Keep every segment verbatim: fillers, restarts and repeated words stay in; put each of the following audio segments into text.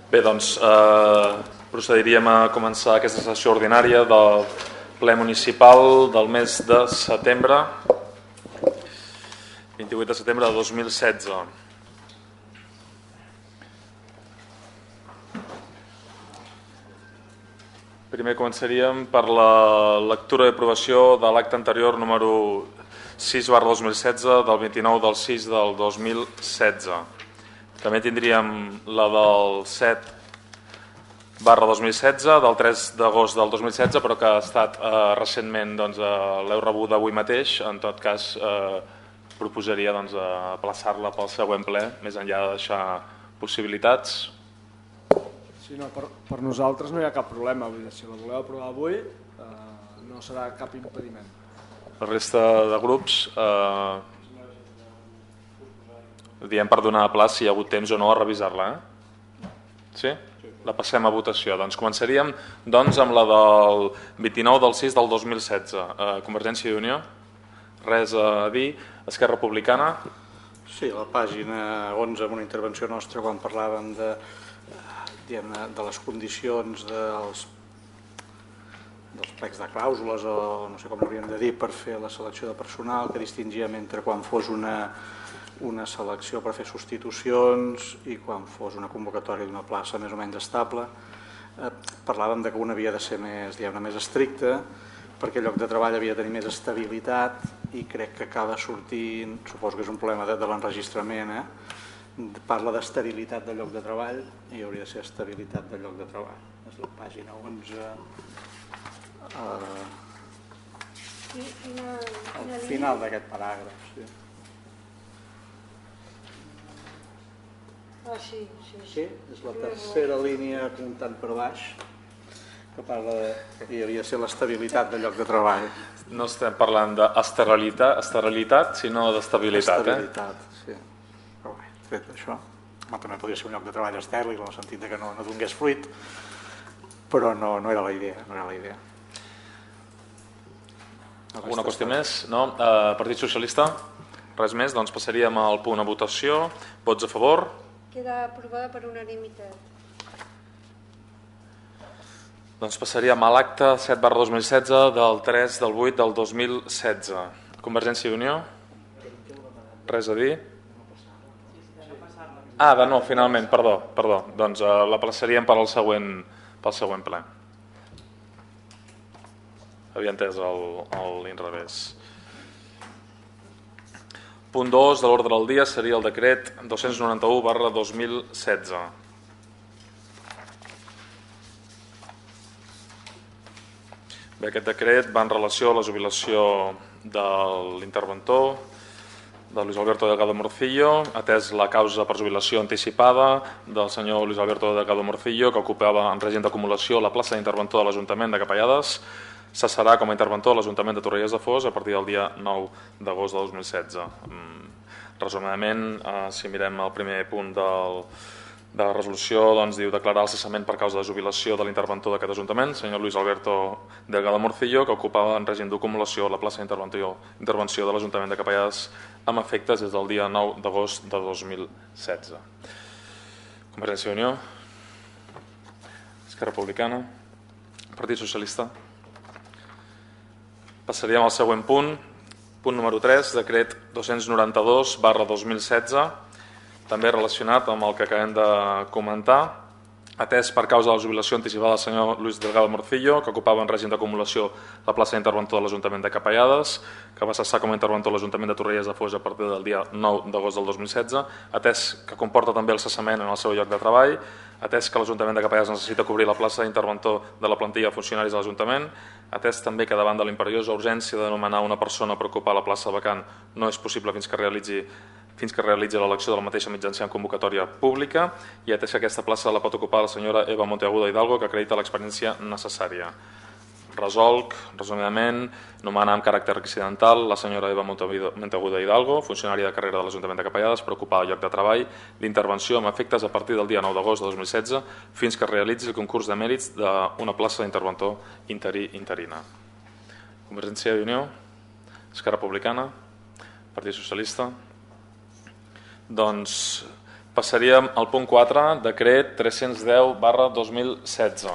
Bé, doncs eh, procediríem a començar aquesta sessió ordinària del ple municipal del mes de setembre, vint-i-vuit de setembre de dos mil setze. Primer començaríem per la lectura i aprovació de l'acte anterior número sis barra dos mil setze del vint-i-nou del sis del dos mil setze. També tindríem la del set barra dos mil setze del tres d'agost del dos mil setze, però que ha estat eh, recentment, doncs, eh, l'heu rebut avui mateix. En tot cas, eh, proposaria doncs, aplaçar-la pel següent ple, més enllà de deixar possibilitats. Sí, no, per, per nosaltres no hi ha cap problema. Vull dir, si la voleu aprovar avui, eh, no serà cap impediment. La resta de grups... Eh, diem per donar a pla si hi ha hagut temps o no a revisar-la. Eh? Sí? La passem a votació. Doncs començaríem doncs, amb la del vint-i-nou del sis del dos mil setze. Eh, Convergència i Unió? Res a dir. Esquerra Republicana? Sí, a la pàgina onze, amb una intervenció nostra, quan parlàvem de, de, de les condicions dels, dels plecs de clàusules, o no sé com l'hauríem de dir, per fer la selecció de personal, que distingíem entre quan fos una... una selecció per fer substitucions i quan fos una convocatòria d'una plaça més o menys estable. Eh, parlàvem de que una havia de ser més, diguem-ne, més estricta, perquè el lloc de treball havia de tenir més estabilitat, i crec que acaba sortint, suposo que és un problema de, de l'enregistrament, eh? Parla d'esterilitat del lloc de treball i hauria de ser estabilitat del lloc de treball. És la pàgina onze, eh, al final d'aquest paràgraf. Sí. Ah, sí, sí, sí. Sí, és la tercera línia comptant per baix, que parla de que hi havia de ser l'estabilitat del lloc de treball. No estem parlant d'esterilitat, esterilitat, sinó d'estabilitat. Estabilitat, eh? Sí. Però bé, tret d'això, també podria ser un lloc de treball estèril, en el sentit que no, no donés fruit, però no, no era la idea. No era la idea. Alguna qüestió més? No? Uh, Partit Socialista? Res més? Doncs passaríem al punt a votació. Vots a favor? Queda aprovada per unanimitat. Doncs passaríem a l'acte set barra dos mil setze del tres del vuit del dos mil setze. Convergència i Unió? Res a dir? Ah, de no, finalment, perdó. perdó. Doncs uh, la plaçaríem per al següent, pel següent ple. Havia entès l'inrevés. Punt dos de l'ordre del dia seria el decret dos-cents noranta-u barra dos mil setze. Bé, aquest decret va en relació a la jubilació de l'interventor, de Luis Alberto Delgado Morcillo, atès la causa per jubilació anticipada del senyor Luis Alberto Delgado Morcillo, que ocupava en règim d'acumulació la plaça d'interventor de l'Ajuntament de Capellades. Cessarà com a interventor a l'Ajuntament de Torrelles de Foix a partir del dia nou d'agost de dos mil setze. Resumidament, eh, si mirem el primer punt del, de la resolució, doncs diu declarar el cessament per causa de jubilació de l'interventor d'aquest Ajuntament, senyor Luis Alberto Delgado Morcillo, que ocupava en règim d'acumulació la plaça d'intervenció de l'Ajuntament de Capellades amb efectes des del dia nou d'agost de dos mil setze. Convergència i Unió, Esquerra Republicana, Partit Socialista. Passaríem al següent punt, punt número tres, decret dos-cents noranta-dos barra dos mil setze, també relacionat amb el que acabem de comentar, atès per causa de la jubilació anticipada del senyor Luis Delgado Morcillo, que ocupava en règim d'acumulació la plaça d'interventor de l'Ajuntament de Capellades, que va cessar com a interventor de l'Ajuntament de Torrelles de Foix a partir del dia nou d'agost del dos mil setze, atès que comporta també el cessament en el seu lloc de treball, atès que l'Ajuntament de Capellades necessita cobrir la plaça d'interventor de la plantilla de funcionaris de l'Ajuntament, atès també que davant de la imperiosa urgència de nomenar una persona per ocupar la plaça vacant no és possible fins que realitzi fins que realitzi l'elecció de la mateixa mitjançant convocatòria pública, i atès que aquesta plaça la pot ocupar la senyora Eva Monteagudo Hidalgo, que acredita l'experiència necessària. Resolc, resumidament, nomenar amb caràcter accidental la senyora Eva Monteagudo Hidalgo, funcionària de carrera de l'Ajuntament de Capellades, per ocupar el lloc de treball d'intervenció amb efectes a partir del dia nou d'agost de dos mil setze fins que realitzi el concurs de mèrits d'una plaça d'interventor interí interina. Convergència i Unió, Esquerra Republicana, Partit Socialista. Doncs Passaríem al punt quatre, decret tres-cents deu barra dos mil setze.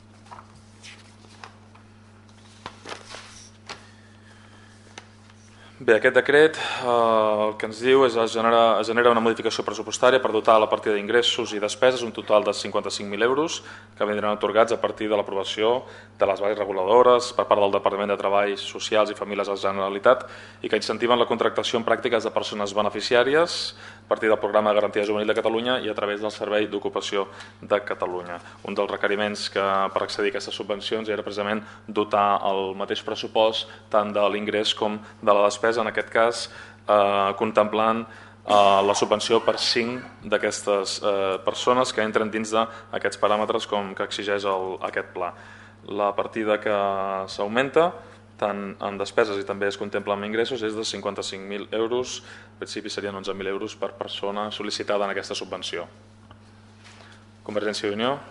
Bé, aquest decret eh, el que ens diu és que es genera, es genera una modificació pressupostària per dotar la partida d'ingressos i despeses un total de cinquanta-cinc mil euros que vindran atorgats a partir de l'aprovació de les bases reguladores per part del Departament de Treball, Socials i Famílies de la Generalitat i que incentiven la contractació en pràctiques de persones beneficiàries a partir del Programa de Garantia Juvenil de Catalunya i a través del Servei d'Ocupació de Catalunya. Un dels requeriments que per accedir a aquestes subvencions era precisament dotar el mateix pressupost tant de l'ingrés com de la despesa, en aquest cas eh, contemplant eh, la subvenció per cinc d'aquestes eh, persones que entren dins d'aquests paràmetres com que exigeix el, aquest pla. La partida que s'augmenta tant en despeses i també es contempla amb ingressos és de cinquanta-cinc mil euros, en principi serien onze mil euros per persona sol·licitada en aquesta subvenció. Convergència i Unió?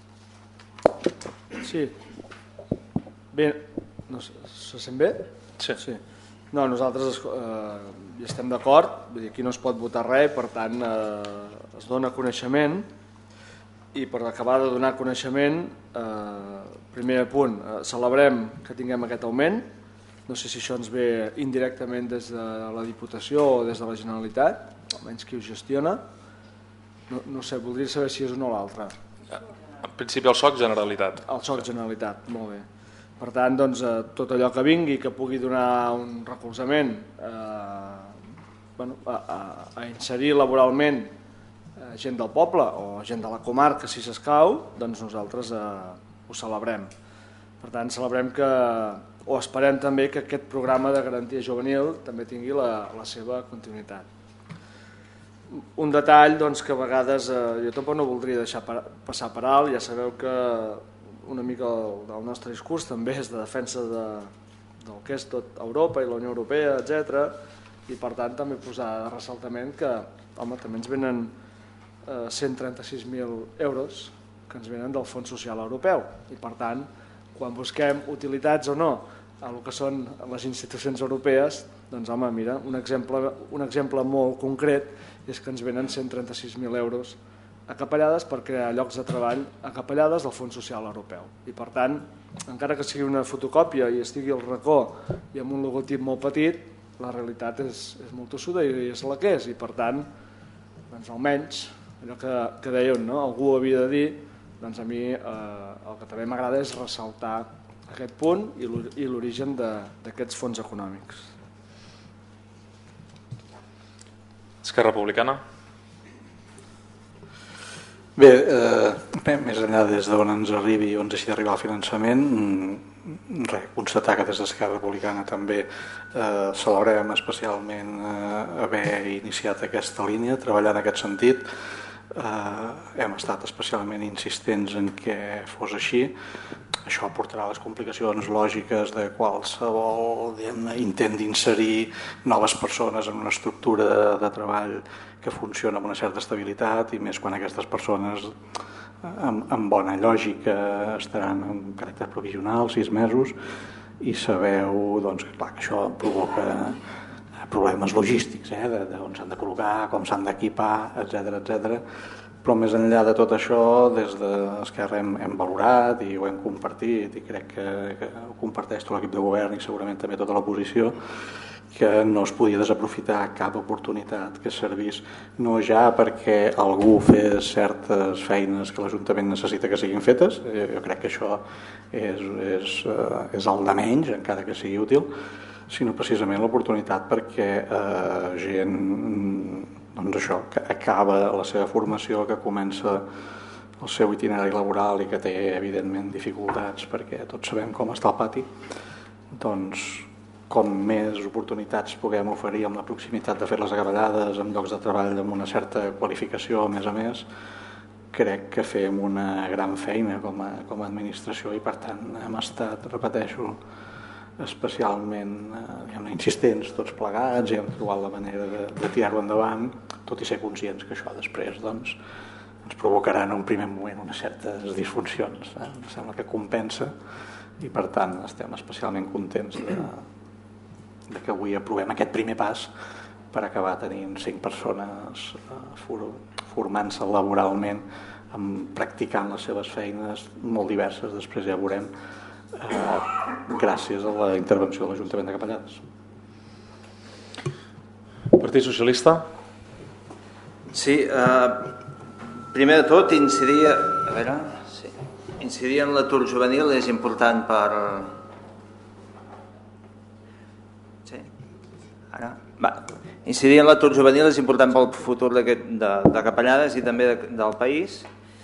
Sí. Bé, no, se sent bé? Sí. Sí. No, nosaltres eh, hi estem d'acord, vull dir, aquí no es pot votar res, per tant eh, es dona coneixement i per acabar de donar coneixement, eh, primer punt, eh, celebrem que tinguem aquest augment, no sé si això ens ve indirectament des de la Diputació o des de la Generalitat, almenys qui ho gestiona, no, no sé, voldria saber si és una o l'altra. En principi el S O C Generalitat. El S O C Generalitat, molt bé. Per tant, doncs, eh, tot allò que vingui, que pugui donar un recolzament eh, bueno, a, a, a inserir laboralment eh, gent del poble o gent de la comarca, si s'escau, doncs nosaltres eh, ho celebrem. Per tant, celebrem que, o esperem també que aquest programa de garantia juvenil també tingui la, la seva continuïtat. Un detall doncs, que a vegades eh, jo tampoc no voldria deixar per, passar per alt, ja sabeu que una mica del nostre discurs també és de defensa de, del que és tot Europa i la Unió Europea, etcètera. I per tant també posar de ressaltament que home, també ens venen eh, cent trenta-sis mil euros que ens venen del Fons Social Europeu i per tant quan busquem utilitats o no a el que són les institucions europees, doncs home, mira, un exemple, un exemple molt concret és que ens venen cent trenta-sis mil euros acapellades per crear llocs de treball acapellades del Fons Social Europeu. I per tant, encara que sigui una fotocòpia i estigui al racó i amb un logotip molt petit, la realitat és, és molt tossuda i és la que és. I per tant, doncs almenys, allò que, que dèiem, no? Algú ho havia de dir, doncs a mi eh, el que també m'agrada és ressaltar aquest punt i l'origen d'aquests fons econòmics. Esquerra Republicana? Bé, eh, més enllà des d'on ens arribi o ens deixi d'arribar el finançament, res, constatar que des d'Esquerra Republicana també eh, celebrem especialment eh, haver iniciat aquesta línia, treballar en aquest sentit. Eh, hem estat especialment insistents en que fos així. Això aportarà les complicacions lògiques de qualsevol intent d'inserir noves persones en una estructura de, de treball que funciona amb una certa estabilitat i més quan aquestes persones amb, amb bona lògica estaran en caràcter provisional, sis mesos, i sabeu doncs, que, clar, que això provoca problemes logístics, eh, d'on s'han de col·locar, com s'han d'equipar, etcètera, etcètera. Però més enllà de tot això, des d'Esquerra hem, hem valorat i ho hem compartit i crec que, que ho comparteix tot l'equip de govern i segurament també tota l'oposició, que no es podia desaprofitar cap oportunitat que servís no ja perquè algú fes certes feines que l'Ajuntament necessita que siguin fetes, jo crec que això és, és, és el de menys, encara que sigui útil, sinó precisament l'oportunitat perquè eh, gent doncs això, que acaba la seva formació, que comença el seu itinerari laboral i que té evidentment dificultats perquè tots sabem com està el pati, doncs com més oportunitats puguem oferir amb la proximitat de fer les agavellades en llocs de treball amb una certa qualificació a més a més, crec que fem una gran feina com a, com a administració i per tant hem estat, repeteixo, especialment eh, insistents tots plegats i hem trobat la manera de, de tirar-ho endavant, tot i ser conscients que això després doncs, ens provocarà en un primer moment unes certes disfuncions. Eh? Em sembla que compensa i per tant estem especialment contents de, de que avui aprovem aquest primer pas per acabar tenint cinc persones formant-se laboralment, practicant les seves feines molt diverses, després ja veurem, gràcies a la intervenció de l'Ajuntament de Capellades. Partit Socialista? Sí, primer de tot incidir, a veure, sí, incidir en l'atur juvenil és important per... Sí, ara... Va. Incidir en l'atur juvenil és important pel futur de, de Capellades i també de, del país.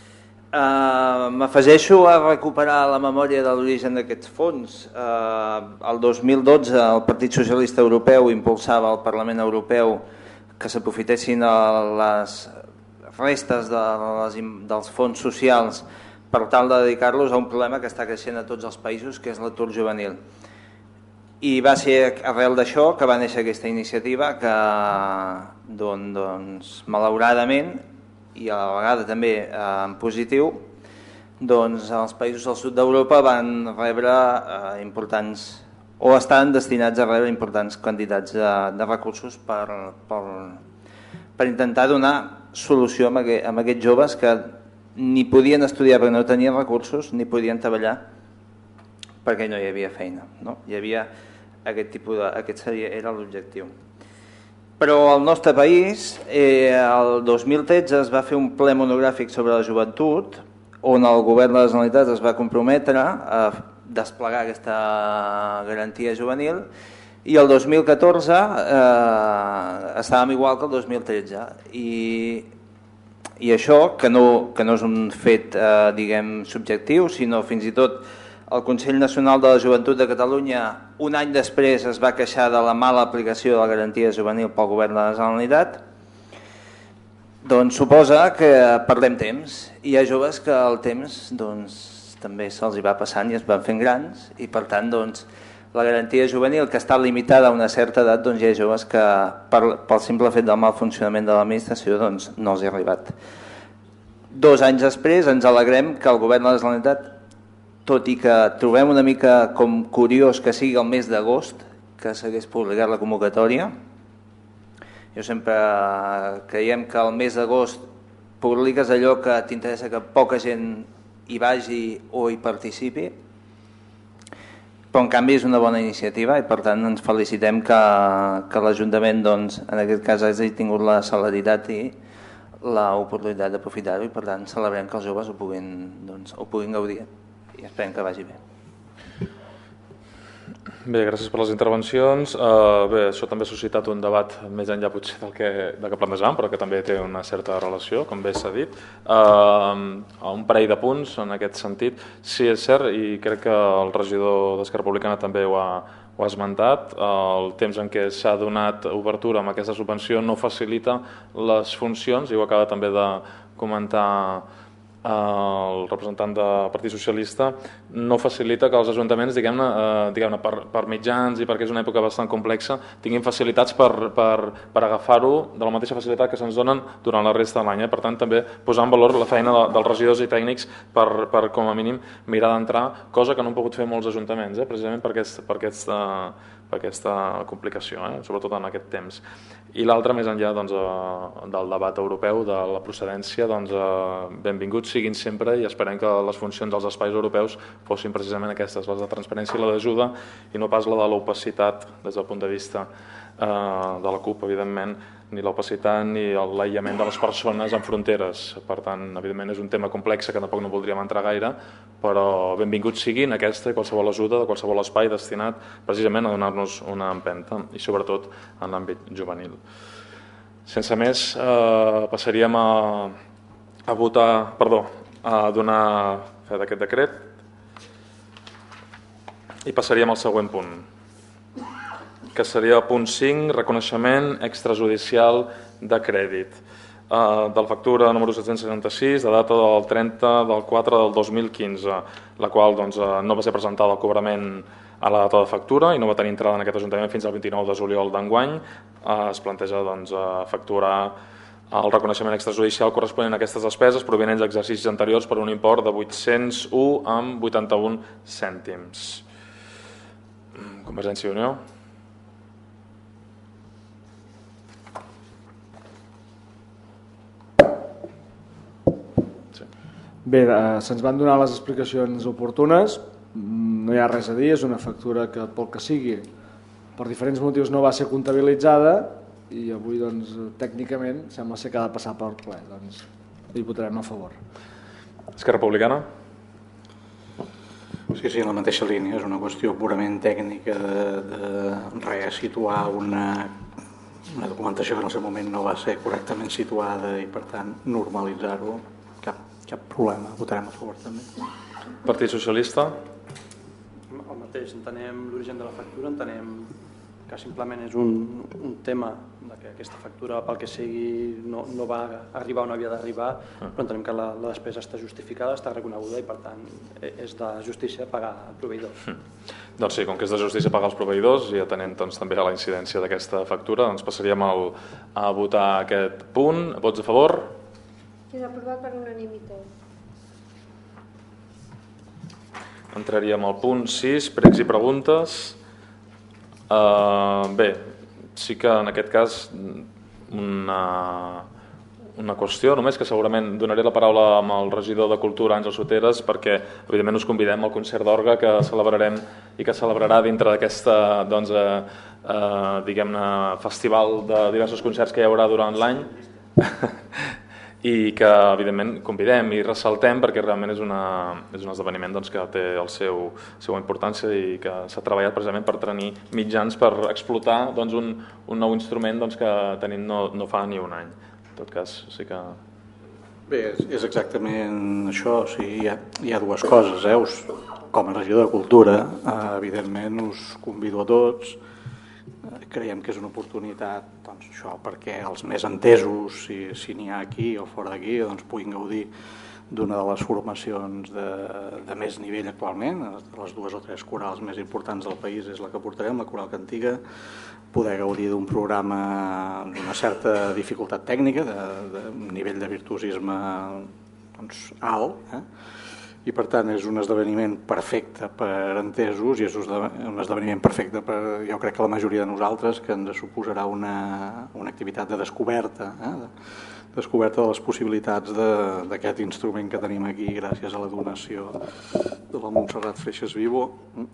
Uh, M'afegeixo a recuperar la memòria de l'origen d'aquests fons. Uh, el dos mil dotze el Partit Socialista Europeu impulsava al Parlament Europeu que s'aprofitessin les restes de les, dels fons socials per tal de dedicar-los a un problema que està creixent a tots els països, que és l'atur juvenil. I va ser arrel d'això que va néixer aquesta iniciativa que, doncs, doncs, malauradament, i a la vegada també eh, en positiu, doncs els països del sud d'Europa van rebre eh, importants, o estan destinats a rebre importants quantitats de, de recursos per, per, per intentar donar solució a, aquest, a aquests joves que ni podien estudiar perquè no tenien recursos, ni podien treballar perquè no hi havia feina, no? Hi havia aquest tipus de, aquest seria, era l'objectiu. Però al nostre país, eh, el dos mil tretze es va fer un ple monogràfic sobre la joventut, on el govern de la Generalitat es va comprometre a desplegar aquesta garantia juvenil, i el dos mil catorze eh, estàvem igual que el dos mil tretze. I, i això, que no, que no és un fet eh, diguem subjectiu, sinó fins i tot el Consell Nacional de la Joventut de Catalunya un any després es va queixar de la mala aplicació de la garantia juvenil pel govern de la Generalitat, doncs suposa que perdem temps. Hi ha joves que el temps doncs, també se'ls va passant i es van fent grans, i per tant doncs, la garantia juvenil, que està limitada a una certa edat, doncs hi ha joves que per, pel simple fet del mal funcionament de l'administració doncs, no els hi ha arribat. Dos anys després ens alegrem que el govern de la Generalitat, tot i que trobem una mica com curiós que sigui el mes d'agost que s'hagués publicat la convocatòria. Jo sempre creiem que el mes d'agost publiques allò que t'interessa que poca gent hi vagi o hi participi, però en canvi és una bona iniciativa i per tant ens felicitem que, que l'Ajuntament doncs, en aquest cas hagi tingut la celeritat i l'oportunitat d'aprofitar-ho, i per tant celebrem que els joves ho puguin, doncs, ho puguin gaudir. I esperem que vagi bé. Bé, gràcies per les intervencions. Uh, bé, això també ha suscitat un debat més enllà potser del que, del que plantejàvem, però que també té una certa relació, com bé s'ha dit. Uh, un parell de punts en aquest sentit. Sí, és cert, i crec que el regidor d'Esquerra Republicana també ho ha, ho ha esmentat, el temps en què s'ha donat obertura amb aquesta subvenció no facilita les funcions, i ho acaba també de comentar el representant del Partit Socialista, no facilita que els ajuntaments, diguem-ne, eh, diguem-ne per, per mitjans i perquè és una època bastant complexa, tinguin facilitats per, per, per agafar-ho de la mateixa facilitat que se'ns donen durant la resta de l'any. Eh? Per tant, també posar en valor la feina de, dels regidors i tècnics per, per com a mínim, mirar d'entrar, cosa que no han pogut fer molts ajuntaments, eh? precisament per, aquest, per, aquesta, per aquesta complicació, eh? sobretot en aquest temps. I l'altre, més enllà doncs, eh, del debat europeu, de la procedència, doncs, eh, benvinguts siguin sempre, i esperem que les funcions dels espais europeus fossin precisament aquestes, les de transparència i la d'ajuda, i no pas la de l'opacitat des del punt de vista eh, de la CUP, evidentment, ni l'opacitat ni l'aïllament de les persones en fronteres. Per tant, evidentment és un tema complex que tampoc no voldríem entrar gaire, però benvinguts siguin aquesta i qualsevol ajuda de qualsevol espai destinat precisament a donar-nos una empenta, i sobretot en l'àmbit juvenil. Sense més, eh, passaríem a a votar, perdó, a donar fe d'aquest decret, i passaríem al següent punt, que seria el punt cinc, reconeixement extrajudicial de crèdit, eh, del factura número set-cents seixanta-sis, de data del trenta del quatre del dos mil quinze, la qual doncs, no va ser presentada al cobrament a la data de factura i no va tenir entrada en aquest Ajuntament fins al vint-i-nou de juliol d'enguany. Eh, es planteja doncs, facturar el reconeixement extrajudicial corresponent a aquestes despeses provinents d'exercicis anteriors per un import de vuit-cents u amb vuitanta-un cèntims. Convergència i Unió. Bé, eh, se'ns van donar les explicacions oportunes, no hi ha res a dir, és una factura que pel que sigui per diferents motius no va ser comptabilitzada i avui doncs, tècnicament sembla ser que ha de passar per ple, doncs hi votarem a favor. Esquerra Republicana? Sí, sí, en la mateixa línia, és una qüestió purament tècnica de, de resituar una, una documentació que en el seu moment no va ser correctament situada i per tant normalitzar-ho, cap, cap problema, votarem a favor també. Partit Socialista? El mateix, entenem l'origen de la factura, entenem que simplement és un, un tema de que aquesta factura pel que sigui no, no va arribar on havia d'arribar, però entenem que la, la despesa està justificada, està reconeguda i per tant és de justícia pagar el proveïdor. Mm. Doncs sí, com que és de justícia pagar els proveïdors i atenent doncs, també a la incidència d'aquesta factura, doncs passaríem al, a votar aquest punt. Vots a favor? Queda aprovat per unanimitat. Entraríem al punt sis, pregs i preguntes. Uh, bé, sí que en aquest cas una, una qüestió, només que segurament donaré la paraula al regidor de Cultura, Àngel Soteres, perquè evidentment us convidem al concert d'orgue que celebrarem i que celebrarà dintre d'aquesta doncs, uh, uh, diguem-ne festival de diversos concerts que hi haurà durant l'any i que evidentment convidem i ressaltem perquè realment és, una, és un esdeveniment doncs, que té el seu seva importància i que s'ha treballat precisament per tenir mitjans per explotar doncs, un, un nou instrument doncs, que tenim no, no fa ni un any. En tot cas, sí que... Bé, és, és exactament això, o sigui, hi, ha, hi ha dues coses, eh? Us, com a regidor de Cultura, eh, evidentment us convido a tots. Creiem que és una oportunitat doncs, això, perquè els més entesos, si, si n'hi ha aquí o fora d'aquí, doncs, puguin gaudir d'una de les formacions de, de més nivell actualment. Les dues o tres corals més importants del país és la que portarem, la Coral Cantiga, poder gaudir d'un programa d'una certa dificultat tècnica, de, de nivell de virtuosisme doncs, alt, eh? I per tant és un esdeveniment perfecte per entesos i és un esdeveniment perfecte per, jo crec que la majoria de nosaltres, que ens suposarà una, una activitat de descoberta, eh? de descoberta de les possibilitats d'aquest instrument que tenim aquí gràcies a la donació de la Montserrat Freixas Vivo.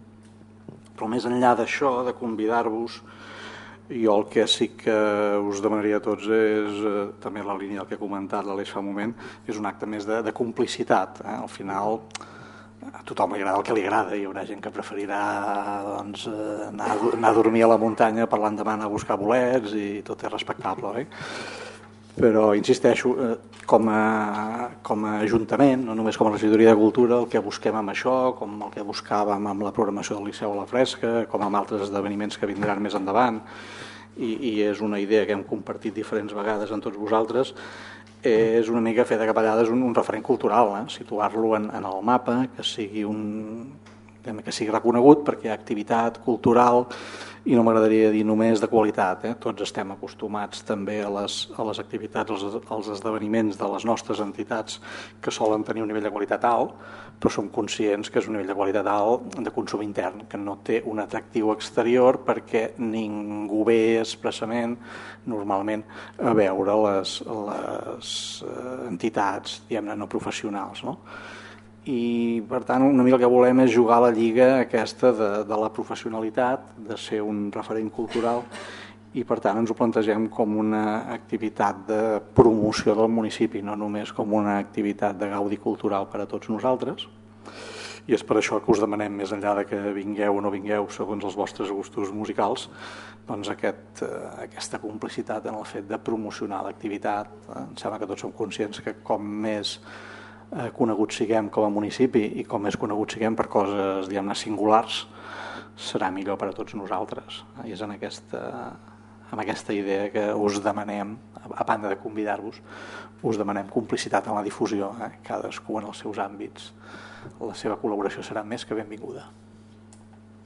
Però més enllà d'això, de convidar-vos, jo el que sí que us demanaria a tots és, eh, també la línia del que ha comentat l'Aleix fa un moment, és un acte més de, de complicitat. Eh? Al final a tothom li agrada el que li agrada, hi haurà gent que preferirà doncs, anar, anar a dormir a la muntanya per l'endemà anar a buscar bolets i tot és respectable, oi? Però insisteixo, eh, com, a, com a Ajuntament, no només com a Regidoria de Cultura, el que busquem amb això, com el que buscàvem amb la programació del Liceu a la Fresca, com amb altres esdeveniments que vindran més endavant, i, i és una idea que hem compartit diferents vegades amb tots vosaltres, és una mica fer de Capellades un, un referent cultural, eh? Situar-lo en, en el mapa, que sigui, un, que sigui reconegut perquè hi ha activitat cultural i no m'agradaria dir només de qualitat. Eh? Tots estem acostumats també a les, a les activitats, als, als esdeveniments de les nostres entitats que solen tenir un nivell de qualitat alt, però som conscients que és un nivell de qualitat alt de consum intern, que no té un atractiu exterior perquè ningú ve expressament normalment a veure les, les entitats, diguem-ne, no professionals, no? I per tant una mica el que volem és jugar a la lliga aquesta de, de la professionalitat, de ser un referent cultural i per tant ens ho plantegem com una activitat de promoció del municipi, no només com una activitat de gaudi cultural per a tots nosaltres. I és per això que us demanem, més enllà de que vingueu o no vingueu segons els vostres gustos musicals, doncs aquest, eh, aquesta complicitat en el fet de promocionar l'activitat. Eh? Em sembla que tots som conscients que com més Eh, coneguts siguem com a municipi i com més coneguts siguem per coses, diguem-ne, singulars, serà millor per a tots nosaltres. I és en aquesta, amb aquesta idea que us demanem, a banda de convidar-vos, us demanem complicitat en la difusió, eh? Cadascú en els seus àmbits. La seva col·laboració serà més que benvinguda. Bé, ja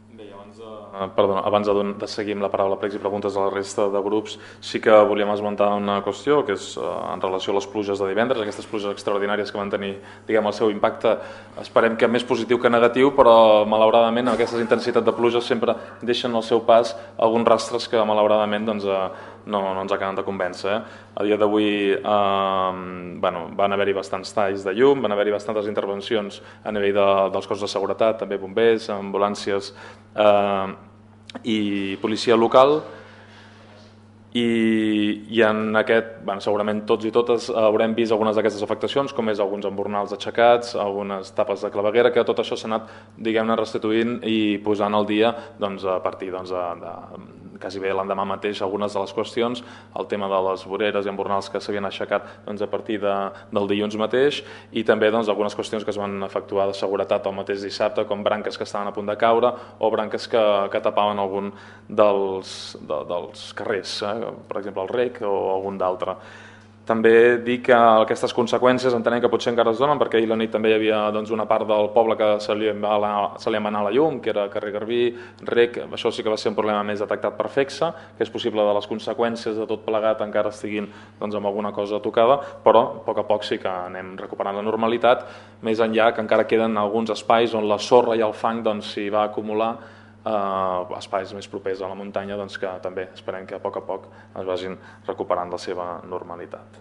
Abans de, perdona, abans de, de seguir amb la paraula pregs i preguntes a la resta de grups, sí que volíem esmentar una qüestió, que és eh, en relació a les pluges de divendres, aquestes pluges extraordinàries que van tenir, diguem, el seu impacte, esperem que més positiu que negatiu, però malauradament aquestes intensitats de pluja sempre deixen al seu pas alguns rastres que malauradament doncs, eh, no, no ens acaben de convèncer. Eh? A dia d'avui eh, bueno, van haver-hi bastants talls de llum, van haver-hi bastantes intervencions a nivell de, dels cossos de seguretat, també bombers, ambulàncies eh, i policia local, i, i en aquest, bueno, segurament tots i totes haurem vist algunes d'aquestes afectacions, com és alguns embornals aixecats, algunes tapes de claveguera, que tot això s'ha anat, diguem-ne, restituint i posant al dia doncs, a partir doncs, de, de, quasi bé l'endemà mateix algunes de les qüestions, el tema de les voreres i embornals que s'havien aixecat doncs, a partir de, del dilluns mateix, i també doncs, algunes qüestions que es van efectuar de seguretat el mateix dissabte, com branques que estaven a punt de caure o branques que, que tapaven algun dels, de, dels carrers, eh? Per exemple el rec o algun d'altre. També dir que aquestes conseqüències entenem que potser encara es donen, perquè ahir la nit també hi havia doncs, una part del poble que se li, va, se li va anar la llum, que era carrer Garbí, rec, això sí que va ser un problema més detectat per FECSA, que és possible de les conseqüències de tot plegat encara estiguin doncs, amb alguna cosa tocada, però a poc a poc sí que anem recuperant la normalitat, més enllà que encara queden alguns espais on la sorra i el fang doncs, s'hi va acumular, Uh, espais més propers a la muntanya doncs, que també esperem que a poc a poc es vagin recuperant la seva normalitat.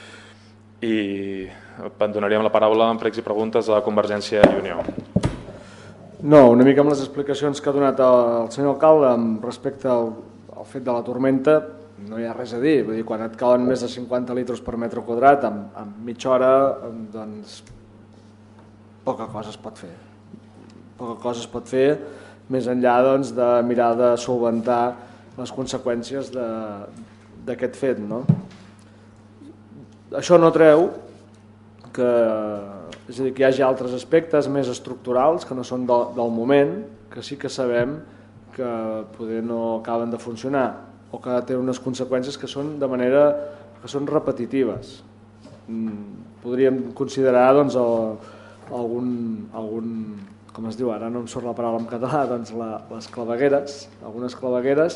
I donaríem la paraula en pregs i preguntes a Convergència i Unió. No, una mica amb les explicacions que ha donat el senyor alcalde respecte al, al fet de la tormenta no hi ha res a dir, vull dir, quan et cauen més de cinquanta litres per metre quadrat en, en mitja hora, doncs poca cosa es pot fer. Poca cosa es pot fer més enllà doncs, de mirar de solventar les conseqüències d'aquest fet. No? Això no treu que, és a dir, que hi hagi altres aspectes més estructurals que no són de, del moment, que sí que sabem que poder no acaben de funcionar o que tenen unes conseqüències que són de manera que són repetitives. Podríem considerar doncs, el, algun, algun com es diu ara, no em surt la paraula en català, doncs la, les clavegueres, algunes clavegueres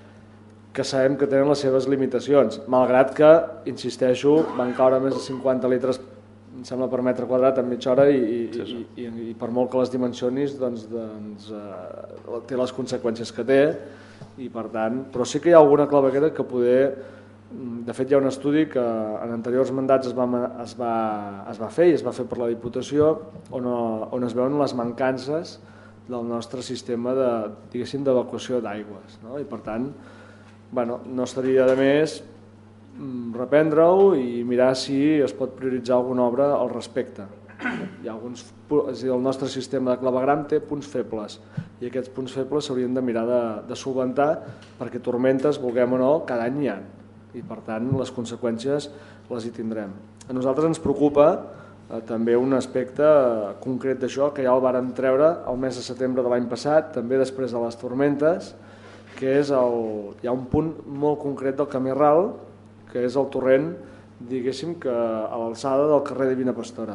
que sabem que tenen les seves limitacions, malgrat que, insisteixo, van caure més de cinquanta litres, em sembla, per metre quadrat en mitja hora i, i, sí, sí. i, i, i per molt que les dimensionis doncs, doncs, eh, té les conseqüències que té, i per tant, però sí que hi ha alguna claveguera que poder... De fet, hi ha un estudi que en anteriors mandats es va, es va, es va fer i es va fer per la Diputació on, on es veuen les mancances del nostre sistema de, diguéssim, d'evacuació d'aigües. No? I per tant, bueno, no estaria de més reprendre-ho i mirar si es pot prioritzar alguna obra al respecte. Hi ha alguns, és a dir, el nostre sistema de clavegram té punts febles i aquests punts febles s'haurien de mirar de, de solventar perquè tormentes, vulguem o no, cada any hi ha. I per tant les conseqüències les hi tindrem. A nosaltres ens preocupa eh, també un aspecte concret d'això que ja el vàrem treure el mes de setembre de l'any passat, també després de les tormentes, que és el, hi ha un punt molt concret del camí ral, que és el torrent, diguéssim, que a l'alçada del carrer Divina Pastora.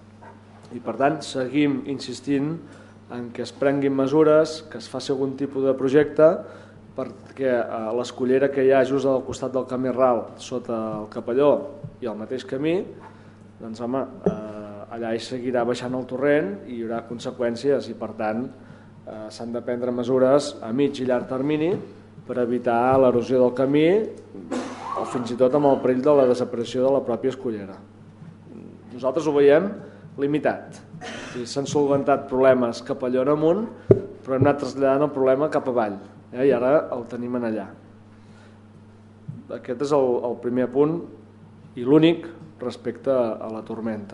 I per tant seguim insistint en que es prenguin mesures, que es faci algun tipus de projecte, perquè l'escollera que hi ha just al costat del camí ral, sota el Capelló i el mateix camí, doncs home, eh, allà hi seguirà baixant el torrent i hi haurà conseqüències i per tant eh, s'han de prendre mesures a mig i llarg termini per evitar l'erosió del camí o fins i tot amb el perill de la desaparició de la pròpia escollera. Nosaltres ho veiem limitat. S'han solventat problemes cap allà en amunt, però hem anat traslladant el problema cap avall. Eh, i ara el tenim en allà. Aquest és el, el primer punt i l'únic respecte a la tormenta.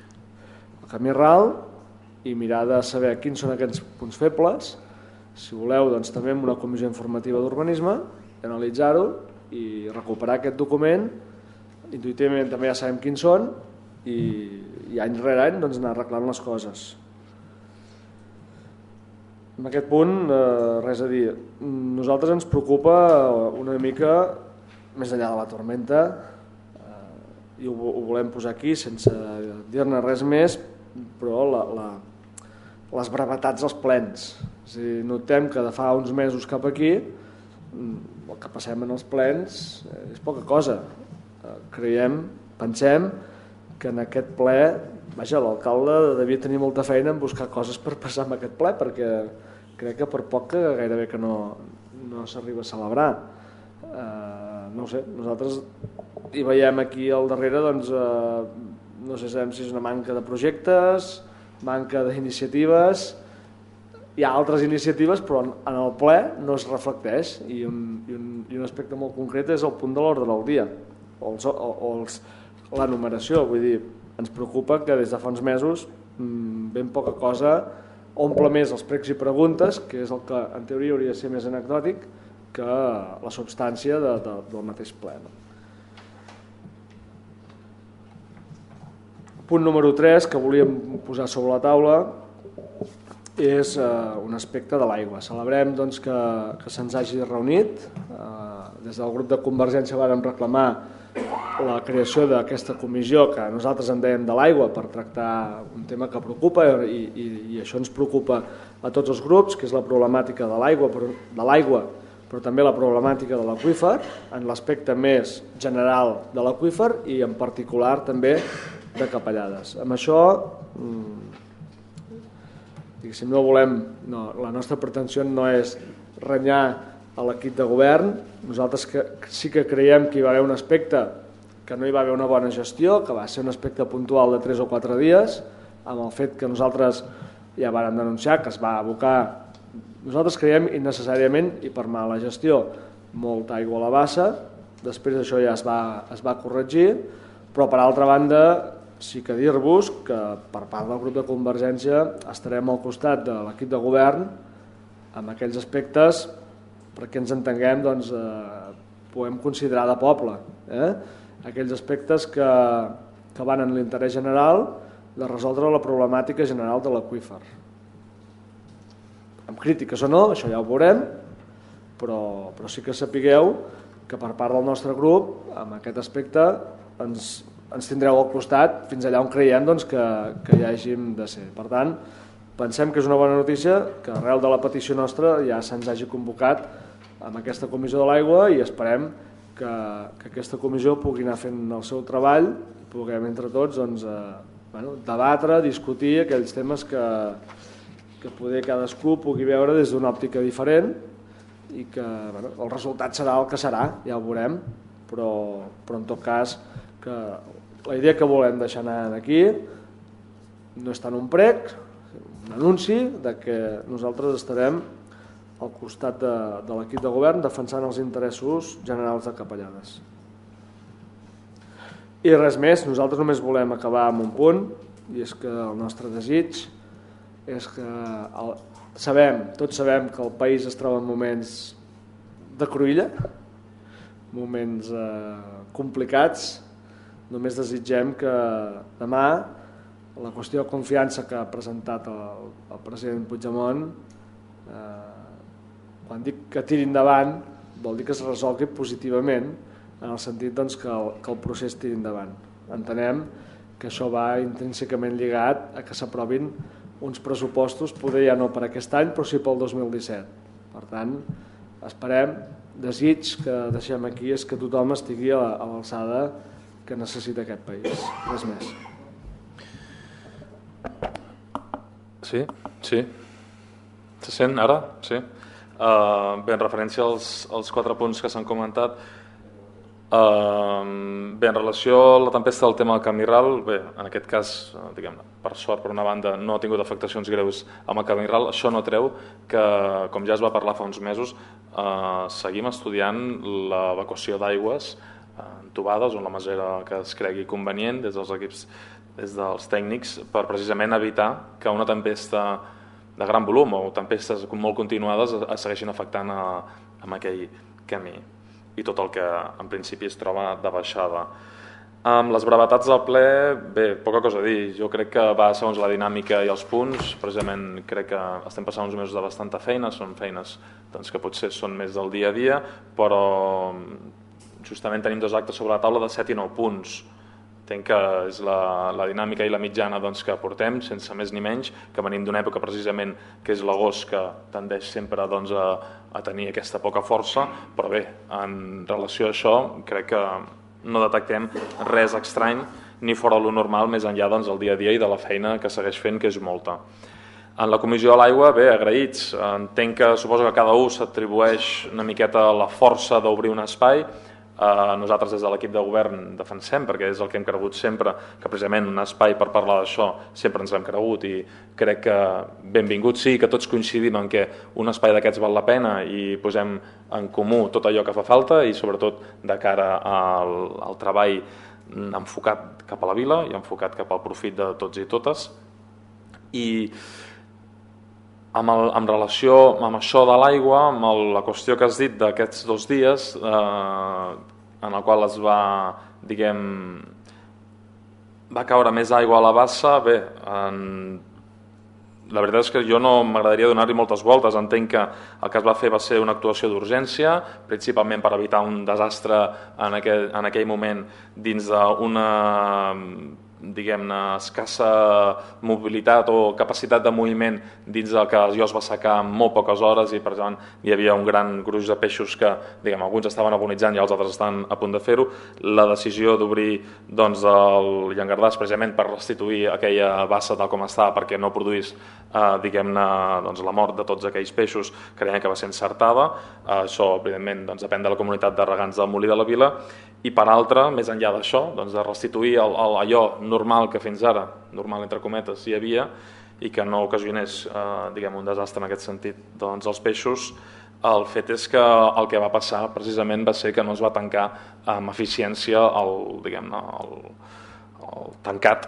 El camí ral i mirar de saber quins són aquests punts febles, si voleu doncs, també amb una comissió informativa d'urbanisme, analitzar-ho i recuperar aquest document, intuïtivament també ja sabem quins són i, i any rere any doncs, anar arreglant les coses. En aquest punt, eh, res a dir. Nosaltres ens preocupa una mica, més enllà de la tormenta, eh, i ho, ho volem posar aquí sense dir-ne res més, però la, la, les brevetats dels plens. És a dir, notem que de fa uns mesos cap aquí el que passem en els plens és poca cosa. Creiem, pensem que en aquest ple, vaja, l'alcalde devia tenir molta feina en buscar coses per passar en aquest ple, perquè crec que per poc que gairebé que no, no s'arriba a celebrar. Eh, no ho sé, nosaltres hi veiem aquí al darrere, doncs, eh, no sé si és una manca de projectes, manca d'iniciatives. Hi ha altres iniciatives, però en el ple no es reflecteix, i un, i un, i un aspecte molt concret és el punt de l'ordre del dia, o, els, o, o els, la numeració. Vull dir, ens preocupa que des de fa uns mesos ben poca cosa omple més els pregs i preguntes, que és el que en teoria hauria de ser més anecdòtic que la substància de, de, del mateix ple. Punt número tres que volíem posar sobre la taula és eh, un aspecte de l'aigua. Celebrem doncs, que, que se'ns hagi reunit. Eh, des del grup de Convergència vàrem reclamar la creació d'aquesta comissió que nosaltres en dèiem de l'aigua per tractar un tema que preocupa i, i, i això ens preocupa a tots els grups, que és la problemàtica de l'aigua, de l'aigua, però també la problemàtica de l'aqüífer, en l'aspecte més general de l'aqüífer i en particular també de Capellades. Amb això, diguéssim, no volem, no, la nostra pretensió no és renyar a l'equip de govern. Nosaltres que, sí que creiem que hi va haver un aspecte que no hi va haver una bona gestió, que va ser un aspecte puntual de tres o quatre dies, amb el fet que nosaltres ja vàrem denunciar que es va abocar, nosaltres creiem innecessàriament i per mala gestió, molta aigua a la bassa. Després això ja es va, es va corregir, però per altra banda sí que dir-vos que per part del grup de Convergència estarem al costat de l'equip de govern amb aquells aspectes perquè ens entenguem, doncs, eh, podem considerar de poble, eh? Aquells aspectes que, que van en l'interès general de resoldre la problemàtica general de l'aqüífer. Amb crítiques o no, això ja ho veurem, però, però sí que sapigueu que per part del nostre grup, amb aquest aspecte, ens, ens tindreu al costat fins allà on creiem, doncs, que, que hi hàgim de ser. Per tant, pensem que és una bona notícia que arrel de la petició nostra ja se'ns hagi convocat amb aquesta comissió de l'aigua i esperem que, que aquesta comissió pugui anar fent el seu treball i puguem entre tots, doncs, eh, bueno, debatre, discutir aquells temes que, que poder cadascú pugui veure des d'una òptica diferent i que, bueno, el resultat serà el que serà, ja ho veurem, però, però en tot cas que la idea que volem deixar anar aquí no és tant un prec, un anunci de que nosaltres estarem al costat de, de l'equip de govern defensant els interessos generals de Capellades. I res més, nosaltres només volem acabar amb un punt, i és que el nostre desig és que el, sabem, tots sabem que el país es troba en moments de cruïlla, moments eh, complicats. Només desitgem que demà la qüestió de confiança que ha presentat el, el president Puigdemont, eh, quan dic que tiri endavant, vol dir que es resolgui positivament, en el sentit, doncs, que, el, que el procés tiri endavant. Entenem que això va intrínsecament lligat a que s'aprovin uns pressupostos, poder ja no per aquest any, però sí pel dos mil disset. Per tant, esperem, desig que deixem aquí és que tothom estigui a, a l'alçada que necessita aquest país. Res més. Sí, sí. Se sent ara? Sí. Uh, bé, en referència als, als quatre punts que s'han comentat, uh, bé, en relació a la tempesta del tema del Camp Mirral, bé, en aquest cas, diguem-ne, per sort, per una banda, no ha tingut afectacions greus amb el Camp Mirral. Això no treu que, com ja es va parlar fa uns mesos, uh, seguim estudiant l'evacuació d'aigües uh, entubades o en la mesura que es cregui convenient des dels equips, des dels tècnics, per precisament evitar que una tempesta de gran volum o tempestes molt continuades es segueixin afectant a, a aquell camí i tot el que en principi es troba de baixada. Amb les brevetats del ple, bé, poca cosa a dir. Jo crec que va segons la dinàmica i els punts. Precisament crec que estem passant uns mesos de bastanta feina, són feines doncs, que potser són més del dia a dia, però justament tenim dos actes sobre la taula de set i nou punts. entenc que és la, la dinàmica i la mitjana doncs, que portem, sense més ni menys, que venim d'una època precisament que és l'agost, que tendeix sempre doncs, a, a tenir aquesta poca força, però bé, en relació a això crec que no detectem res estrany ni fora de lo normal, més enllà doncs, del dia a dia i de la feina que segueix fent, que és molta. En la comissió de l'aigua, bé, agraïts. Entenc que suposo que cada un s'atribueix una miqueta la força d'obrir un espai. Eh, nosaltres des de l'equip de govern defensem, perquè és el que hem cregut sempre, que precisament un espai per parlar d'això sempre ens l'hem cregut i crec que benvingut sí, que tots coincidim en que un espai d'aquests val la pena i posem en comú tot allò que fa falta i sobretot de cara al, al treball enfocat cap a la vila i enfocat cap al profit de tots i totes. I Amb, el, amb relació amb això de l'aigua, amb el, la qüestió que has dit d'aquests dos dies, eh, en el qual es va, diguem, va caure més aigua a la bassa, bé, en, la veritat és que jo no m'agradaria donar-hi moltes voltes. Entenc que el que es va fer va ser una actuació d'urgència, principalment per evitar un desastre en aquell, en aquell moment dins d'una, diguem-ne, escassa mobilitat o capacitat de moviment dins del que allò es va assecar en molt poques hores i per tant hi havia un gran gruix de peixos que, diguem, alguns estaven agonitzant i els altres estan a punt de fer-ho. La decisió d'obrir doncs, el Llangardaix precisament per restituir aquella bassa tal com estava perquè no produís eh, diguem-ne, doncs, la mort de tots aquells peixos, creiem que va ser encertada. Eh, això, evidentment, doncs, depèn de la comunitat de regants del Molí de la Vila. I per altra, més enllà d'això, doncs de restituir el, el, allò normal que fins ara, normal entre cometes, hi havia i que no ocasionés eh, diguem, un desastre en aquest sentit doncs, els peixos, el fet és que el que va passar precisament va ser que no es va tancar amb eficiència el, diguem-ne, el, el tancat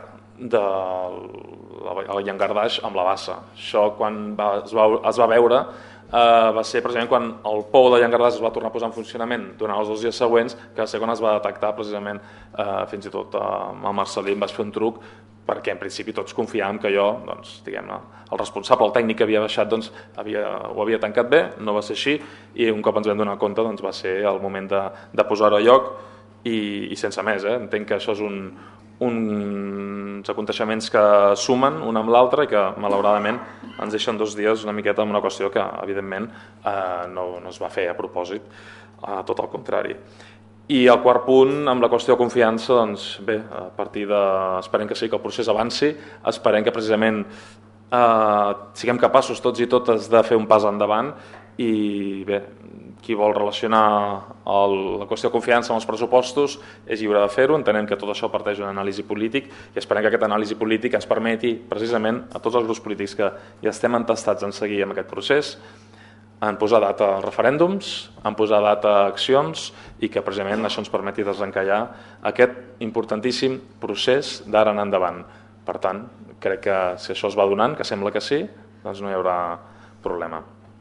del Llangardaix amb la bassa. Això quan va, es, va, es va veure Uh, va ser precisament quan el pou de Llangardaix es va tornar a posar en funcionament durant els dos dies següents, que va ser quan es va detectar precisament, uh, fins i tot uh, amb el Marcelí em vaig fer un truc perquè en principi tots confiàvem que jo, doncs, diguem-ne, el responsable, el tècnic que havia baixat doncs, havia, ho havia tancat bé, no va ser així i un cop ens vam donar compte doncs, va ser el moment de, de posar-ho a lloc i, i sense més, eh? Entenc que això és un, uns aconteixements que sumen un amb l'altre i que malauradament ens deixen dos dies una miqueta amb una qüestió que evidentment eh, no, no es va fer a propòsit, eh, tot el contrari. I el quart punt, amb la qüestió de confiança, doncs bé, a partir de... esperem que sí, que el procés avanci, esperem que precisament eh, siguem capaços tots i totes de fer un pas endavant i bé, qui vol relacionar el, la qüestió de confiança amb els pressupostos és lliure de fer-ho. Entenem que tot això parteix d'una anàlisi polític i esperem que aquesta anàlisi política ens permeti precisament a tots els grups polítics que ja estem entestats en seguir amb aquest procés en posar data a referèndums, en posar data a accions i que precisament això ens permeti desencallar aquest importantíssim procés d'ara en endavant. Per tant, crec que si això es va donant, que sembla que sí, doncs no hi haurà problema.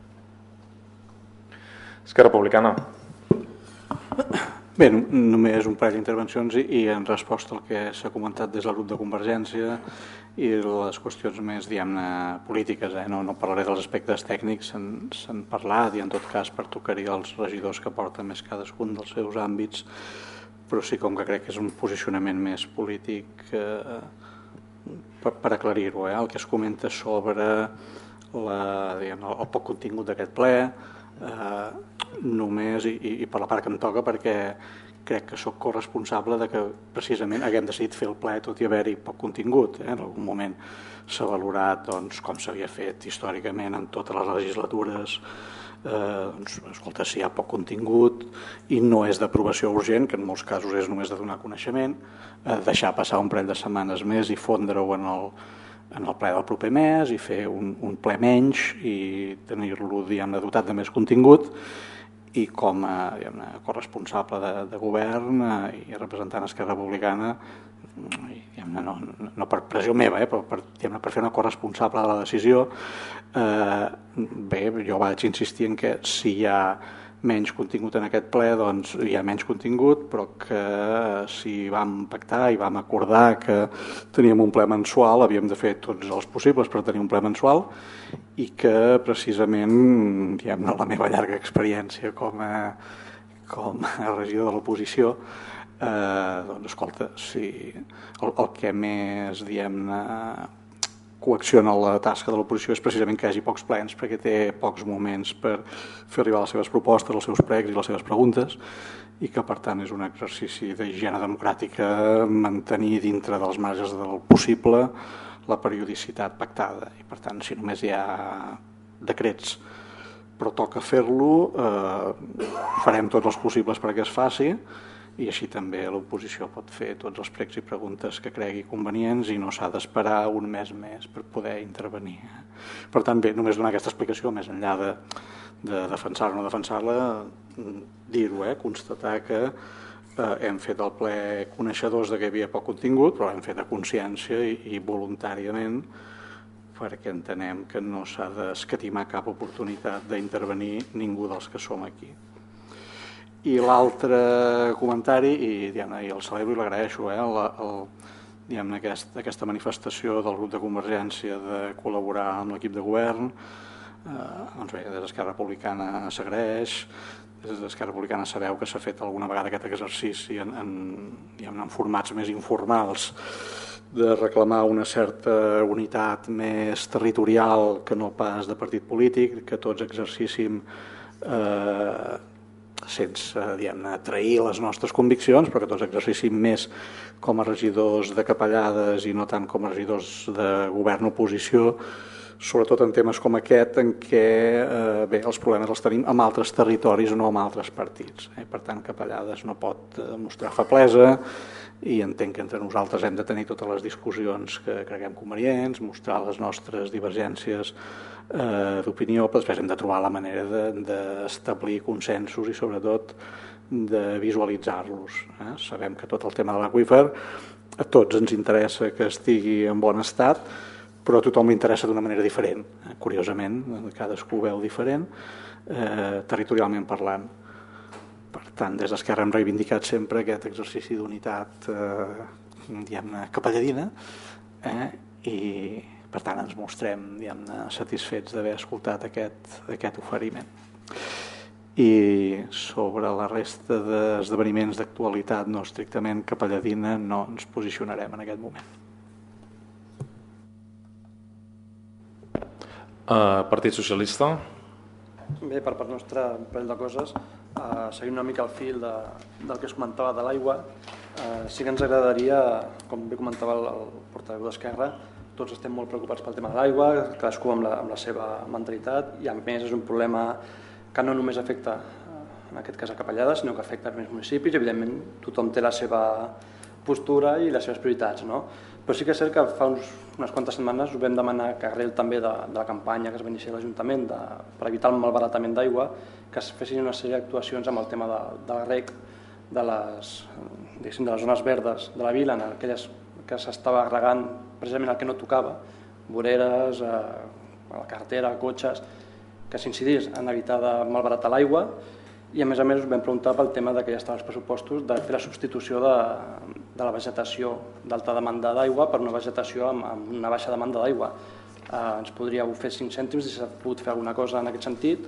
Esquerra Republicana. Bé, només un parell d'intervencions i, i en resposta al que s'ha comentat des del grup de Convergència i les qüestions més, diguem-ne, polítiques, eh? no, no parlaré dels aspectes tècnics, s'han parlat i en tot cas pertocaria als regidors que porten més cadascun dels seus àmbits, però sí com que crec que és un posicionament més polític eh, per, per aclarir-ho, eh? El que es comenta sobre la, diguem, el, el poc contingut d'aquest ple, eh, només i, i per la part que em toca perquè crec que sóc corresponsable de que precisament haguem decidit fer el ple tot i haver-hi poc contingut. Eh? En algun moment s'ha valorat doncs, com s'havia fet històricament en totes les legislatures, eh, doncs, escolta, si hi ha poc contingut i no és d'aprovació urgent, que en molts casos és només de donar coneixement, eh, deixar passar un parell de setmanes més i fondre-ho en el en el ple del proper mes i fer un, un ple menys i tenir-lo dotat de més contingut i com a corresponsable de, de govern eh, i representant Esquerra Republicana, no, no per pressió meva, eh, però per, per fer una corresponsable de la decisió, eh, bé, jo vaig insistir en que si hi ha menys contingut en aquest ple, doncs hi ha menys contingut, però que si vam pactar i vam acordar que teníem un ple mensual, havíem de fer tots els possibles per tenir un ple mensual i que precisament, diguem-ne, la meva llarga experiència com a, com a regidor de l'oposició, eh, doncs escolta, si el, el que més, diguem-ne, coacciona la tasca de l'oposició és precisament que hi hagi pocs plens, perquè té pocs moments per fer arribar les seves propostes, els seus pregs i les seves preguntes, i que per tant és un exercici d'higiene democràtica mantenir dintre dels marges del possible la periodicitat pactada. I per tant, si només hi ha decrets però toca fer-lo, eh, farem tots els possibles perquè es faci, i així també l'oposició pot fer tots els pregs i preguntes que cregui convenients i no s'ha d'esperar un mes més per poder intervenir. Per tant, bé, només donar aquesta explicació, més enllà de, de defensar-la o no defensar-la, dir-ho, eh, constatar que eh, hem fet el ple coneixedors de que hi havia poc contingut, però l'hem fet a consciència i, i voluntàriament, perquè entenem que no s'ha d'escatimar cap oportunitat d'intervenir ningú dels que som aquí. I l'altre comentari, i, i el celebro i l'agraeixo, eh, el, el, aquest, aquesta manifestació del grup de Convergència de col·laborar amb l'equip de govern, eh, doncs bé, des d'Esquerra Republicana s'agraeix, des d'Esquerra Republicana sabeu que s'ha fet alguna vegada aquest exercici en, en, en formats més informals, de reclamar una certa unitat més territorial que no pas de partit polític, que tots exercíssim eh, sense, diguem-ne, trair les nostres conviccions, però que tots exercíssim més com a regidors de capellades i no tant com a regidors de govern-oposició, sobretot en temes com aquest, en què eh, bé, els problemes els tenim amb altres territoris, no amb altres partits. Eh? Per tant, Capellades no pot eh, mostrar feblesa, i entenc que entre nosaltres hem de tenir totes les discussions que creguem convenients, mostrar les nostres divergències eh, d'opinió, però després hem de trobar la manera d'establir de, consensos i sobretot de visualitzar-los. Eh? Sabem que tot el tema de l'aqüífer a tots ens interessa que estigui en bon estat, però a tothom li interessa d'una manera diferent. Eh? Curiosament, cadascú ho veu diferent, eh, territorialment parlant. Per tant, des d'Esquerra hem reivindicat sempre aquest exercici d'unitat eh, diguem-ne, capelladina, eh? I per tant ens mostrem diguem-ne, satisfets d'haver escoltat aquest, aquest oferiment. I sobre la resta d'esdeveniments d'actualitat no estrictament capelladina no ens posicionarem en aquest moment. Uh, Partit Socialista. Bé, per part nostra, un parell de coses. Uh, seguint una mica el fil de, del que es comentava de l'aigua, uh, sí que ens agradaria, com bé comentava el, el portaveu d'Esquerra, tots estem molt preocupats pel tema de l'aigua, cadascú amb la, amb la seva mentalitat, i a més és un problema que no només afecta, en aquest cas a Capellades, sinó que afecta a més municipis, i evidentment tothom té la seva postura i les seves prioritats, no? Però sí que és cert que fa uns, unes quantes setmanes us vam demanar que arrel també de, de la campanya que es va iniciar a l'Ajuntament per evitar el malbaratament d'aigua, que es fessin una sèrie d'actuacions amb el tema de, de la rec, de les, de les zones verdes de la vila, en aquelles que s'estava regant precisament el que no tocava, voreres, eh, a la carretera, cotxes, que s'incidís en evitar de malbaratar l'aigua, i a més a més us vam preguntar pel tema que ja estaven els pressupostos de fer la substitució de, de la vegetació d'alta demanda d'aigua per una vegetació amb, amb una baixa demanda d'aigua. Eh, ens podríeu fer cinc cèntims si s'ha pogut fer alguna cosa en aquest sentit?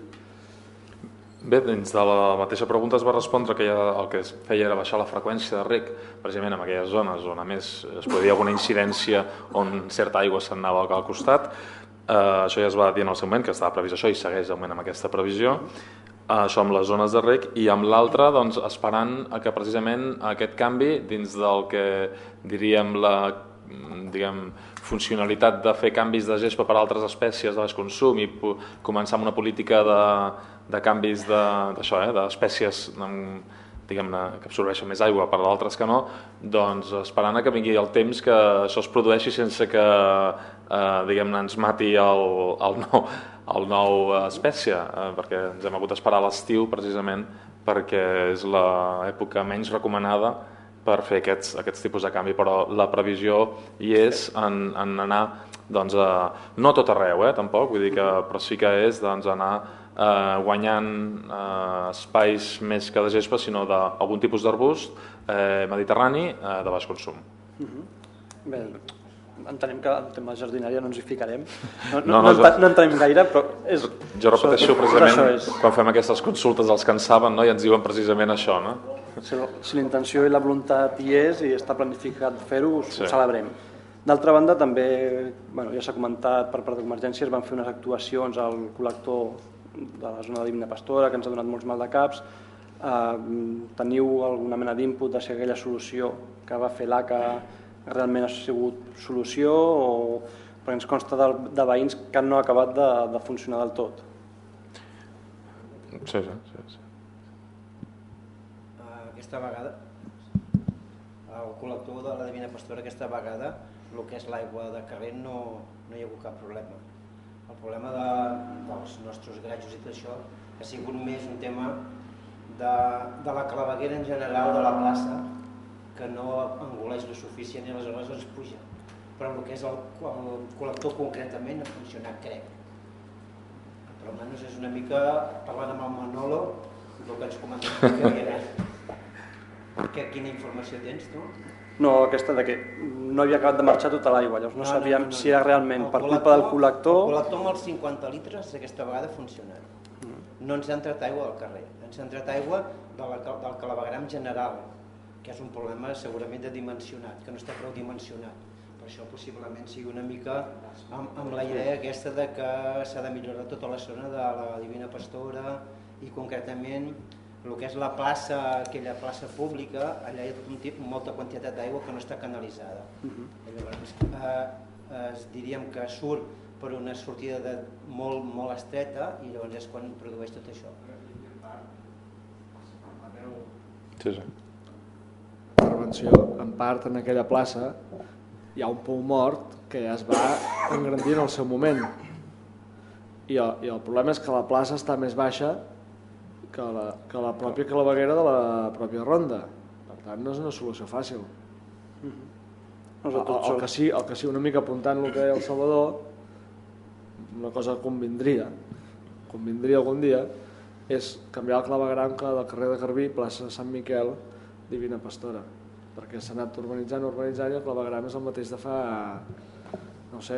Bé, dins de la mateixa pregunta es va respondre que ja el que es feia era baixar la freqüència de rec, precisament en aquelles zones on a més es podia alguna incidència on certa aigua se'n anava al costat. Uh, això ja es va dir en el seu moment, que estava previst això i segueix de moment amb aquesta previsió. Uh, això amb les zones de rec, i amb l'altra doncs, esperant a que precisament aquest canvi dins del que diríem la diguem, funcionalitat de fer canvis de gespa per a altres espècies de baix consum i començar amb una política de, de canvis d'això, eh, d'espècies diguem-ne, que absorbeixen més aigua per d'altres que no, doncs esperant a que vingui el temps que això es produeixi sense que eh, diguem-ne, ens mati el, el, nou, el nou espècie, eh, perquè ens hem hagut d'esperar a l'estiu precisament perquè és l'època menys recomanada per fer aquests, aquests tipus de canvi, però la previsió hi és en, en anar doncs, a, no tot arreu, eh, tampoc, vull dir que, però sí que és doncs, anar eh, guanyant eh, espais més que de gespa, sinó d'algun tipus d'arbust eh, mediterrani eh, de baix consum. Uh-huh. Bé, entenem que el tema de jardinària no ens hi ficarem, no, no, no, no, no, no entenem gaire, però és... Jo repeteixo precisament, és... quan fem aquestes consultes als que en saben, no, i ens diuen precisament això, no? si, si la intenció i la voluntat hi és i està planificat fer-ho, ho Sí. celebrem. D'altra banda, també, bueno, ja s'ha comentat per part de Convergència, es van fer unes actuacions al col·lector de la zona de Divina Pastora, que ens ha donat molts mal de caps. Eh, teniu alguna mena d'input de si aquella solució que va fer l'A C A realment ha sigut solució, o perquè ens consta de, de veïns que no ha acabat de, de funcionar del tot? Sí, sí, sí, sí. Aquesta vegada, el col·lector de la Divina Pastora, aquesta vegada, el que és l'aigua de carrer no, no hi ha hagut cap problema. El problema de, dels nostres gratjos i tot això ha sigut més un tema de, de la claveguera en general de la plaça, que no engoleix lo suficient i aleshores ens puja. Però el que és el, el col·lector concretament ha funcionat, crec. Però almenys és una mica, parlant amb el Manolo, el que ens comentava que havia anat. Que, quina informació tens tu? No, aquesta de que no havia acabat de marxar tota l'aigua, llavors no, no sabíem no, no, no. si era realment el per culpa del col·lector... El col·lector amb els cinquanta litres aquesta vegada ha funcionat. Mm. No ens ha entrat aigua al carrer, ens ha entrat aigua de la, del clavegueram general, que és un problema segurament de dimensionat, que no està prou dimensionat. Per això possiblement sigui una mica amb, amb la idea aquesta de que s'ha de millorar tota la zona de la Divina Pastora i concretament el que és la plaça, aquella plaça pública, allà hi ha un tip, molta quantitat d'aigua que no està canalitzada. Uh-huh. Llavors, eh, es, diríem que surt per una sortida de molt, molt estreta i llavors és quan produeix tot això. Sí, sí. Intervenció, en part en aquella plaça hi ha un pou mort que ja es va engrandir en el seu moment i el, i el problema és que la plaça està més baixa que la, que la pròpia claveguera de la pròpia ronda. Per tant, no és una solució fàcil. Mm-hmm. el, el, que sí, el que sí, una mica apuntant el que deia el Salvador, una cosa que convindria, convindria algun dia, és canviar el clavegueram del carrer de Garbí, plaça Sant Miquel, Divina Pastora, perquè s'ha anat urbanitzant, urbanitzant i el clavegueram és el mateix de fa, no sé,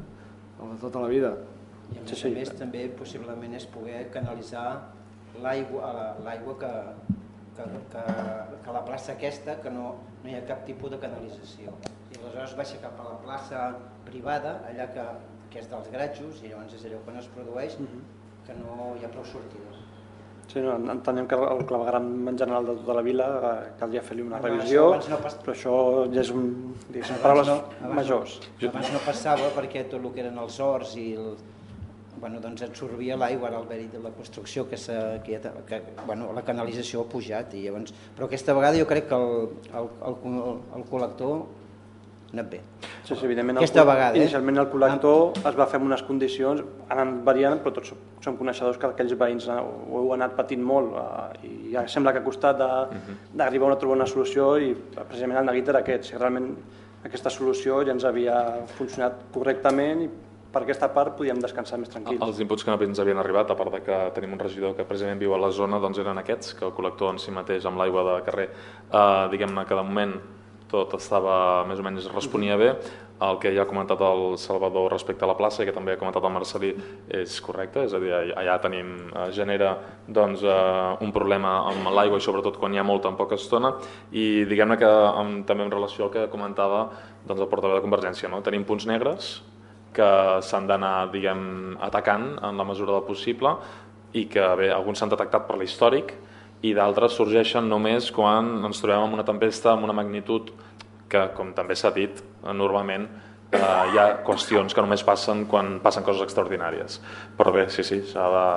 el de tota la vida. I a més a més també possiblement és poder canalitzar l'aigua l'aigua que, que, que, que la plaça aquesta, que no, no hi ha cap tipus de canalització. I aleshores baixa cap a la plaça privada, allà que, que és dels gratjos, i llavors és allò que no es produeix, que no hi ha prou sortida. Sí, no, entenem que el clavegueram en general de tota la vila caldria fer-li una revisió, no pas... però això ja és un, diguéssim, paraules no, abans majors. No, abans no passava perquè tot el que eren els horts i el, bueno, doncs absorbia l'aigua, ara el mèrit de la construcció, que, que, que bueno, la canalització ha pujat, i llavors, però aquesta vegada jo crec que el, el, el, el col·lector ha anat bé. Sí, sí, evidentment, aquesta el, vegada, inicialment el col·lector eh? es va fer en unes condicions, han anat variant, però tots som coneixedors que aquells veïns ho heu anat patint molt, eh, i ja sembla que ha costat d'arribar a trobar una solució, i precisament el neguit era aquest, si realment aquesta solució ja ens havia funcionat correctament i per aquesta part podíem descansar més tranquils. Els inputs que ens havien arribat, a part de que tenim un regidor que precisament viu a la zona, doncs eren aquests, que el col·lector en si mateix amb l'aigua de carrer, eh, diguem-ne que de moment tot estava més o menys responia bé. El que ja ha comentat el Salvador respecte a la plaça i que també ha comentat el Marcelí és correcte, és a dir, allà tenim, genera doncs, un problema amb l'aigua i sobretot quan hi ha molta en poca estona, i diguem-ne que amb, també en relació al que comentava doncs, el portaveu de Convergència, no? Tenim punts negres que s'han d'anar, diguem, atacant en la mesura del possible i que bé, alguns s'han detectat per l'històric i d'altres sorgeixen només quan ens trobem amb una tempesta amb una magnitud que, com també s'ha dit, normalment eh, hi ha qüestions que només passen quan passen coses extraordinàries. Però bé, sí, sí,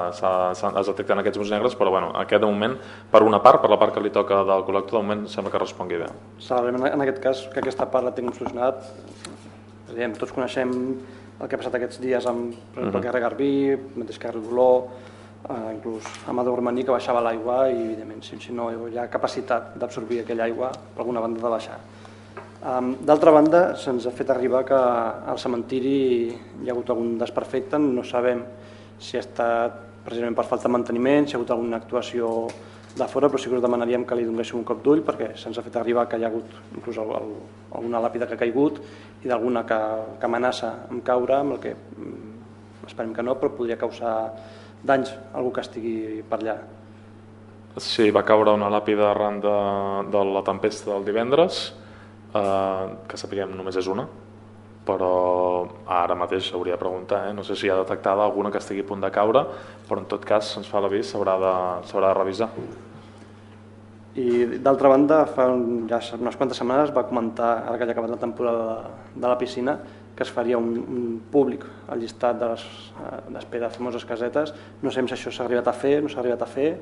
es detecten aquests punts negres, però bueno, aquest de moment, per una part, per la part que li toca del col·lector, de moment sembla que respongui bé. Celebrem en aquest cas que aquesta part la tinguem solucionat. Tots coneixem el que ha passat aquests dies amb per exemple, el carrer Garbí, el mateix carrer Dolor, eh, inclús Amador Romaní, que baixava l'aigua i evidentment si, si no hi ha capacitat d'absorbir aquella aigua per alguna banda de baixar. Um, D'altra banda, se'ns ha fet arribar que al cementiri hi ha hagut algun desperfecte, no sabem si ha estat precisament per falta de manteniment, si hi ha hagut alguna actuació de fora, però sí que us demanaríem que li donéssim un cop d'ull perquè se'ns ha fet arribar que hi ha hagut inclús el, el, alguna làpida que ha caigut i d'alguna que, que amenaça amb caure, amb el que esperem que no, però podria causar danys a algú que estigui per allà. Sí, va caure una làpida arran de, de la tempesta del divendres, eh, que sapiguem només és una, però ara mateix hauria de preguntar, eh? No sé si hi ha detectada alguna que estigui a punt de caure, però en tot cas ens fa l'avís, s'haurà de, s'haurà de revisar. I d'altra banda, fa un, ja unes quantes setmanes va comentar, ara que ja ha acabat la temporada de, de la piscina, que es faria un, un públic al llistat de les d'espera de famoses casetes. No sabem si això s'ha arribat a fer, no s'ha arribat a fer.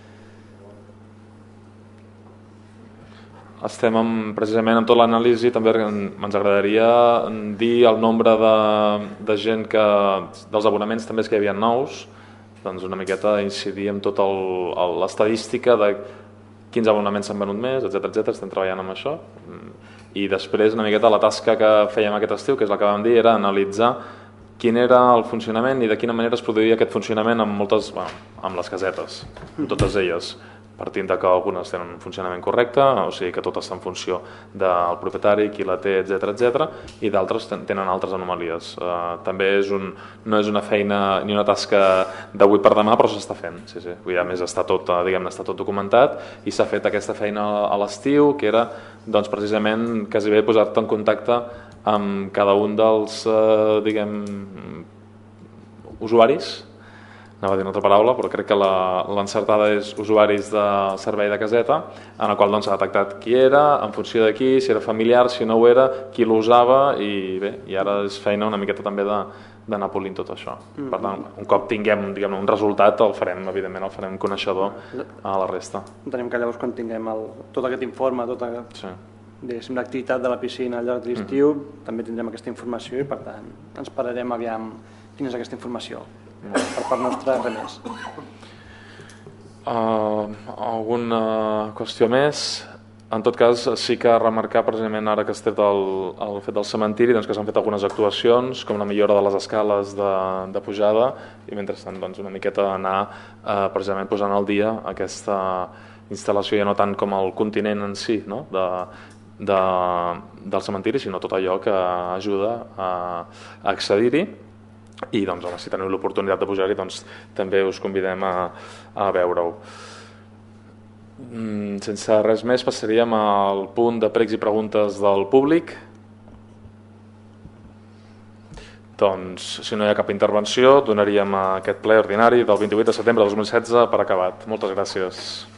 Estem amb, precisament amb tot l'anàlisi, també ens agradaria dir el nombre de, de gent que, dels abonaments també és que hi havia nous, doncs una miqueta incidir en tota l'estadística de quins abonaments s'han venut més, etcètera, etcètera. Estem treballant amb això. I després una miqueta la tasca que fèiem aquest estiu, que és la que vam dir, era analitzar quin era el funcionament i de quina manera es produïa aquest funcionament amb moltes, bueno, amb les casetes, amb totes elles, partint de que algunes tenen un funcionament correcte, o sigui que tot està en funció del propietari, qui la té, etcètera, etcètera, i d'altres tenen altres anomalies. Uh, també és un, no és una feina ni una tasca d'avui per demà, però s'està fent. Sí, sí. A més està tot, diguem-ne, està tot documentat i s'ha fet aquesta feina a l'estiu, que era doncs, precisament quasi bé posar-te en contacte amb cada un dels uh, diguem, usuaris. Anava a dir una altra paraula, però crec que l'encertada és usuaris de servei de caseta, en el qual doncs, s'ha detectat qui era, en funció de qui, si era familiar, si no ho era, qui l'usava, i bé, i ara és feina una miqueta també d'anar polint tot això. Mm. Per tant, un cop tinguem diguem, un resultat, el farem, evidentment, el farem coneixedor a la resta. Entenem que llavors quan tinguem el, tot aquest informe, tota sí. l'activitat de la piscina al llarg de l'estiu, mm. també tindrem aquesta informació i per tant ens pararem aviam quina és aquesta informació. Per part nostra, res més. Uh, alguna qüestió més? En tot cas, sí que remarcar precisament ara que has tret el, el fet del cementiri, doncs que s'han fet algunes actuacions, com la millora de les escales de, de pujada, i mentrestant doncs, una miqueta d'anar uh, precisament posant al dia aquesta instal·lació, ja no tant com el continent en si, no? de, de, del cementiri, sinó tot allò que ajuda a, a accedir-hi. I doncs, home, si teniu l'oportunitat de pujar-hi, doncs també us convidem a, a veure-ho. Mm, sense res més, passaríem al punt de pregs i preguntes del públic. Doncs, si no hi ha cap intervenció, donaríem aquest ple ordinari del vint-i-vuit de setembre de dos mil setze per acabat. Moltes gràcies.